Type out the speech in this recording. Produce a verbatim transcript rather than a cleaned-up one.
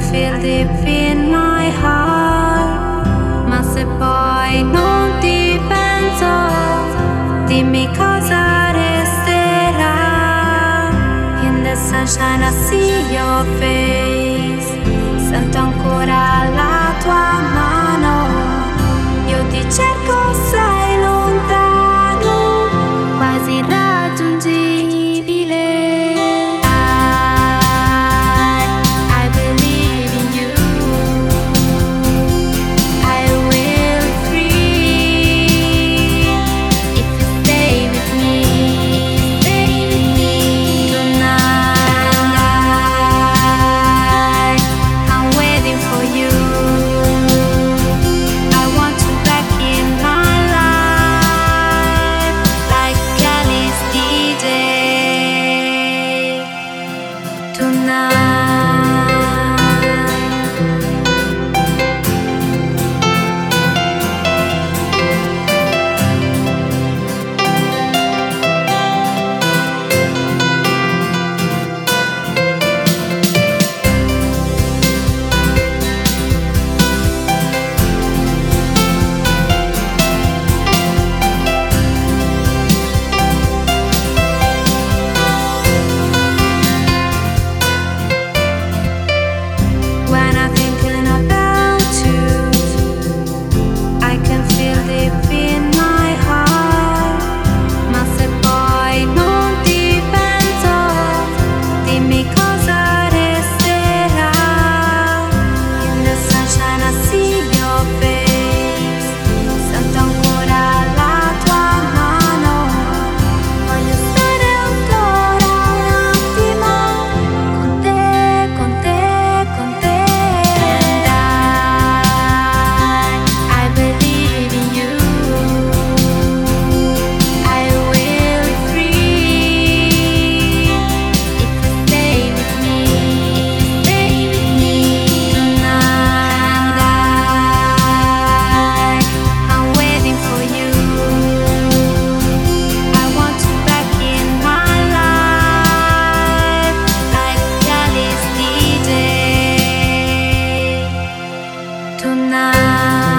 feel deep in my heart. Ma se poi non ti penso, dimmi cosa resterà. In the sunshine I see your face, sento ancora la tua mano. Io ti cerco, sei lontano, quasi irraggiungibile. I, I believe in you. I will be free if you stay with me. Stay with me tonight. I'm waiting for you. I want you back in my life, like Alice D J tonight. When I'm thinking about you, I can feel deep in my heart. Ma se poi non ti penso, dimmi cosa resterà. In the sunshine I see your face, sento ancora la tua mano. Voglio stare ancora un attimo con te, con te, con te. And I, I believe in you. I will be free if you stay with me. Stay with me tonight. I'm waiting for you. I want you back in my life, like Alice D J tonight.